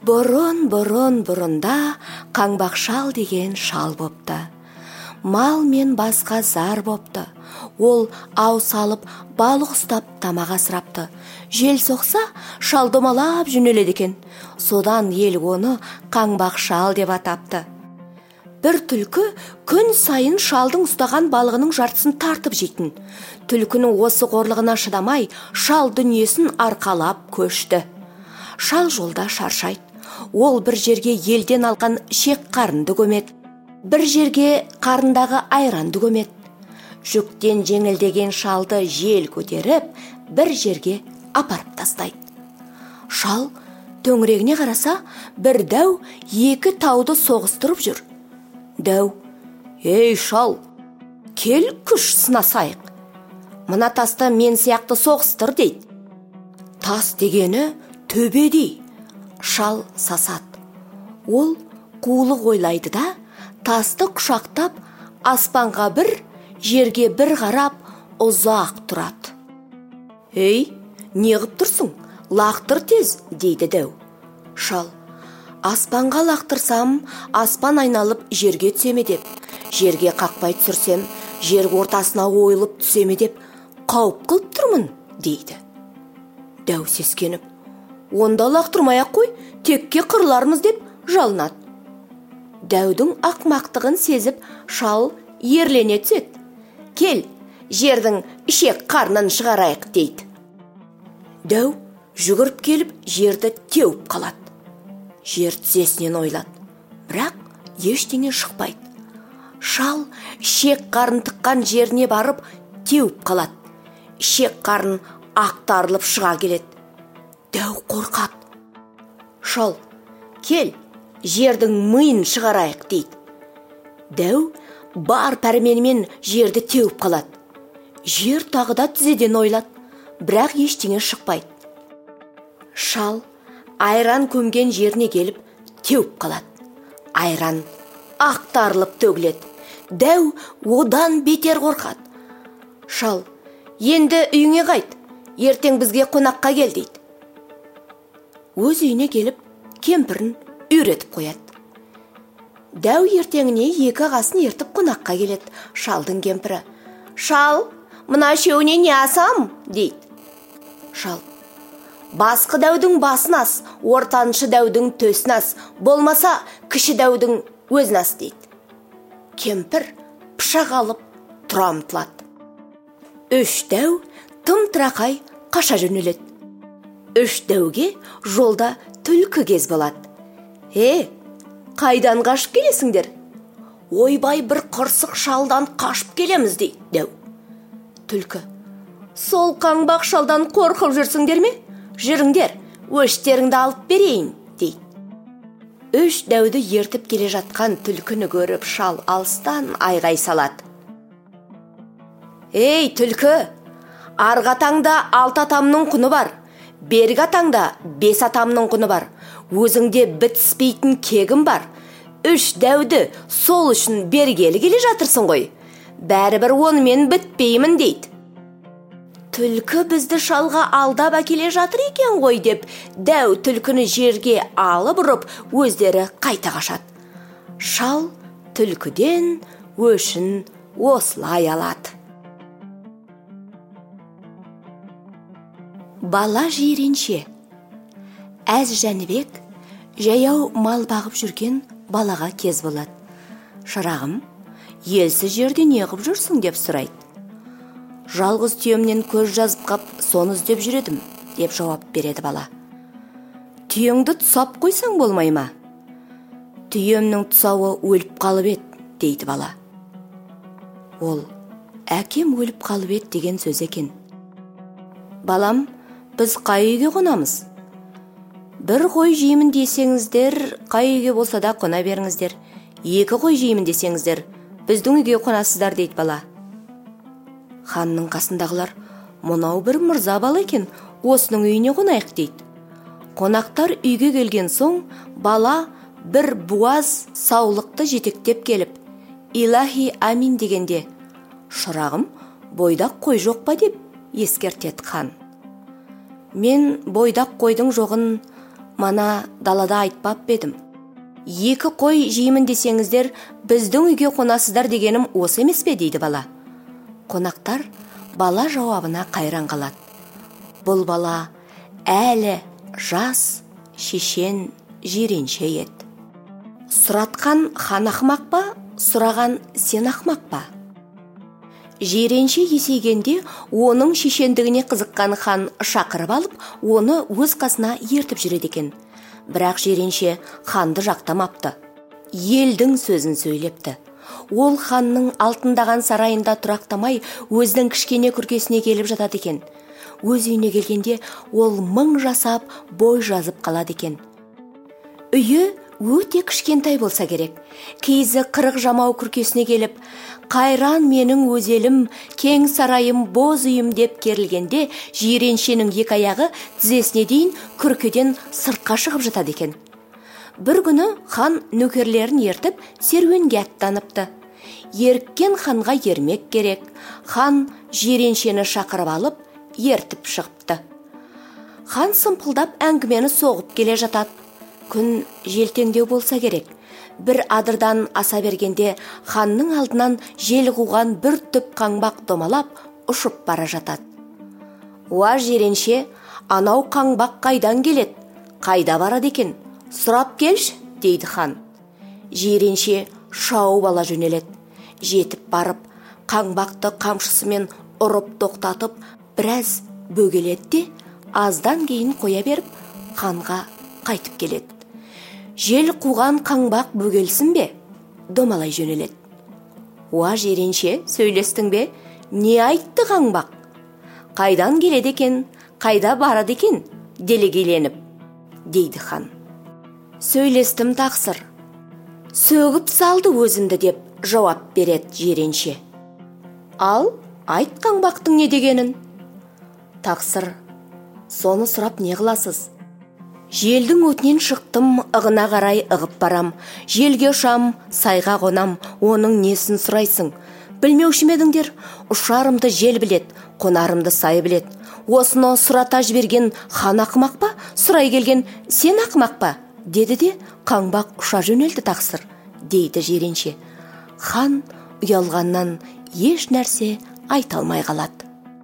Бұрын-бұрында қаңбақ шал деген шал бопты. Мал мен басқа зар бопты. Ол ау салып, балық ұстап, тамақ асырапты. Жел соқса, шал домалап жөнеледі екен. Содан ел оны қаңбақ шал деп атапты. Бір түлкі күн сайын шалдың ұстаған балығының жартысын тартып жейтін. Түлкінің осы қорлығына шыдамай, шал дүниесін арқалап көшті. Шал жолда шаршайды. Ол бір жерге елден алған шек қарынды көмет, бір жерге қарындағы айранды көмет. Жүктен жеңілдеген шалды жел көтеріп, бір жерге апарып тастайды. Шал төңірегіне қараса, бір дәу екі тауды соғыстырып жүр. Дәу: «Ей шал, кел күш сынасайық. Мына тасты мен сияқты соғыстыр» дейді. Тас дегені төбедей. Шал сасады. Ол қулық ойлайды да, тасты құшақтап, аспанға бір, жерге бір қарап, ұзақ тұрады. «Ей, неғып тұрсың? Лақтыр тез» дейді дәу. Шал: «Аспанға лақтырсам, аспан айналып жерге түсеме деп, жерге қақпай түсірсем, жер ортасына ойылып түсеме деп, қауіп қылып тұрмын» дейді. Дәу сескеніп: «Онда лақтырмай-ақ қой, текке қырылармыз» деп жалынады. Дәудің ақмақтығын сезіп, шал ерлене түседі. «Кел, жердің ішек қарнын шығарайық» дейді. Дәу жүгіріп келіп, жерді теуіп қалады. Жер тізесінен ойлады, бірақ ештеңе шықпайды. Шал ішек қарын тыққан жеріне барып теуіп қалады. Ішек қарын ақтарылып шыға келеді. Дәу қорқады. Шал: «Кел, жердің миын шығарайық» дейді. Дәу бар пәрменімен жерді теуіп қалады. Жер тағы да тізеден ойлады, бірақ ештеңе шықпайды. Шал айран көмген жеріне келіп теуіп қалады. Айран ақтарылып төгіледі. Дәу одан бетер қорқады. Шал: «Енді үйіңе қайт, ертең бізге қонаққа кел» дейді. Өз үйіне келіп, кемпірін үйретіп қояды. Дәу ертеңіне екі ағасын ертіп қонаққа келеді. Шалдың кемпірі: «Шал, мына үшеуіне не асам?» дейді. Шал: «Басқы дәудің басын ас, ортаншы дәудің төсін ас, болмаса кіші дәудің өзін ас» дейді. Кемпір пышақ алып тұра ұмтылады. Үш дәу тым-тырақай қаша жөнеледі. Үш дәуге жолда түлкі кез болады. Қайдан қашып келесіңдер?» «Ойбай, бір қырсық шалдан қашып келеміз» дейді дәу. Түлкі: «Сол қаңбақ шалдан қорқып жүрсіңдер ме? Жүріңдер, өштеріңді алып берейін» дейді. Үш дәуді ертіп келе жатқан түлкіні көріп, шал алыстан айғай салады. «Ей түлкі, арғы атаңда 6 атамның құны бар, бергі атаңда 5 атамның құны бар, өзіңде бітіспейтін кегім бар. Үш дәуді сол үшін бергелі келе жатырсың ғой, бәрібір онымен бітпеймін» дейді. Түлкі бізді шалға алдап әкеле жатыр екен ғой деп, дәу түлкіні жерге алып ұрып, өздері қайта қашады. Шал түлкіден өшін осылай алады. Бала жиренше. Әз Жәнібек жаяу мал бағып жүрген балаға кез болады. «Шырағым, елсіз жерде не қып жүрсің?» деп сұрайды. «Жалғыз түйемнен көз жазып қап, соны іздеп жүредім» деп жауап береді бала. «Түйеңді тұсап қойсаң болмай ма?» «Түйемнің тұсауы өліп қалып еді» дейді бала. Ол «Әкем өліп қалып еді» деген сөз екен. «Балам, біз қай үйге қонамыз?» «Бір қой жеймін десеңіздер, қай үйге болса да қона беріңіздер. 2 қой жеймін десеңіздер, біздің үйге қонасыздар» дейді бала. Ханның қасындағылар: «Мынау бір мырза бала екен, осының үйіне қонайық» дейді. Қонақтар үйге келген соң, бала бір буаз саулықты жетектеп келіп, «Илахи амин» дегенде: «Шырағым, бойдақ қой жоқ па?» деп ескертеді хан. «Мен бойдақ қойдың жоғын Мана далада айтпап едім. 2 қой жеймін десеңіздер, біздің үйге қонасыздар дегенім осы емес пе, дейді бала. Қонақтар бала жауабына қайран қалады. Бұл бала әлі жас, шешен, жиренше еді. Сұратқан хан ақымақ па, сұраған сен ақымақ па? Жиренше есейгенде оның шешендігіне қызыққан хан шақырып алып, оны өз қасына ертіп жүреді екен. Бірақ жиренше ханды жақтамапты. Елдің сөзін сөйлепті. Ол ханның алтындаған сарайында тұрақтамай, өзінің кішкене күркесіне келіп жатады екен. Өз үйіне келгенде ол мың жасап, бой жазып қалады екен. Үйі өте кішкентай болса керек. Кейзі 40 жамау күркесіне келіп, қайран менің өз елім, кең сарайым, боз үйім деп керілгенде, жиреншенің 2 аяғы тізесіне дейін күркеден сыртқа шығып жатады екен. Бір күні хан нөкерлерін ертіп серуенге аттаныпты. Еріккен ханға ермек керек. Хан жиреншені шақырып алып, ертіп шығыпты. Хан сымпылдап әңгімені соғып келе жатады. Күн желтеңдеу болса керек. Бір адырдан аса бергенде ханның алдынан жел қуған бір түп қаңбақ домалап ұшып бара жатады. Уа жиренше, анау қаңбақ қайдан келеді? Қайда барады екен? Сұрап келші, дейді хан. Жиренше шауып ала жөнеледі. Жетіп барып, қаңбақты қамшысымен ұрып тоқтатып, біраз бөгеледі де, аздан кейін қоя беріп, ханға қайтып келеді. Жел қуған қаңбақ бөгелсін бе? Домалай жөнеледі. Уа жиренше, сөйлестің бе? Не айтты қаңбақ? Қайдан келеді екен? Қайда барады екен? Делегеленіп, дейді хан. Сөйлестім тақсыр. Сөгіп салды өзімді деп жауап береді жиренше. Ал, айт қаңбақтың не дегенін? Тақсыр, соны сұрап не қыласыз? Желдің өтінен шықтым, ығына қарай ығып барам. Желге ұшам, сайға қонам, оның несін сұрайсың? Білмеуші медіңдер, ұшарымды жел білет, қонарымды сай білет. Осыны сұрата жіберген хан ақымақ па, сұрай келген сен ақымақ па? Деді де қаңбақ ұша жөнелді тақсыр, дейді жиренше. Хан ұялғаннан еш нәрсе айта алмай қалады.